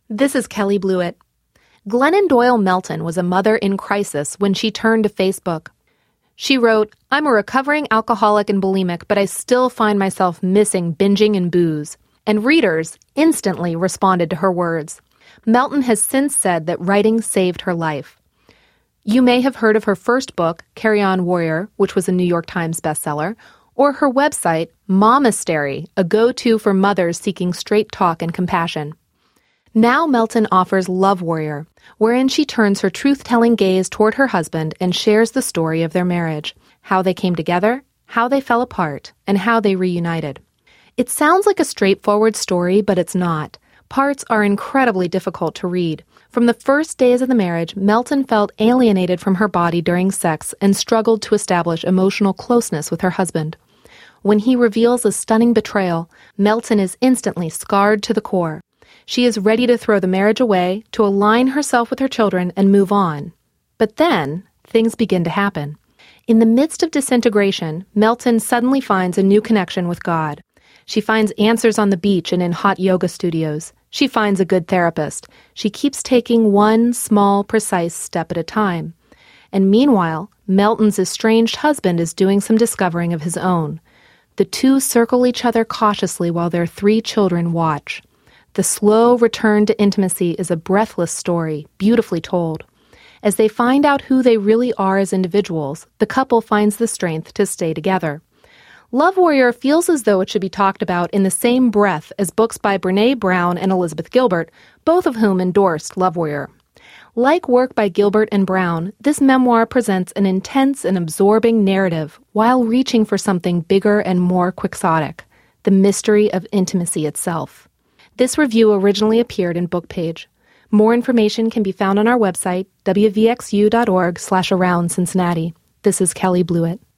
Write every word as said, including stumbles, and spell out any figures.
This is Kelly Blewett. Glennon Doyle Melton was a mother in crisis when she turned to Facebook. She wrote, "I'm a recovering alcoholic and bulimic, but I still find myself missing binging and booze." And readers instantly responded to her words. Melton has since said that writing saved her life. You may have heard of her first book, Carry On Warrior, which was a New York Times bestseller, or her website, Momastery, a go-to for mothers seeking straight talk and compassion. Now Melton offers Love Warrior, wherein she turns her truth-telling gaze toward her husband and shares the story of their marriage, how they came together, how they fell apart, and how they reunited. It sounds like a straightforward story, but it's not. Parts are incredibly difficult to read. From the first days of the marriage, Melton felt alienated from her body during sex and struggled to establish emotional closeness with her husband. When he reveals a stunning betrayal, Melton is instantly scarred to the core. She is ready to throw the marriage away, to align herself with her children and move on. But then, things begin to happen. In the midst of disintegration, Melton suddenly finds a new connection with God. She finds answers on the beach and in hot yoga studios. She finds a good therapist. She keeps taking one small, precise step at a time. And meanwhile, Melton's estranged husband is doing some discovering of his own. The two circle each other cautiously while their three children watch. The slow return to intimacy is a breathless story, beautifully told. As they find out who they really are as individuals, the couple finds the strength to stay together. Love Warrior feels as though it should be talked about in the same breath as books by Brené Brown and Elizabeth Gilbert, both of whom endorsed Love Warrior. Like work by Gilbert and Brown, this memoir presents an intense and absorbing narrative while reaching for something bigger and more quixotic, the mystery of intimacy itself. This review originally appeared in BookPage. More information can be found on our website, w v x u dot org slash around Cincinnati. This is Kelly Blewett.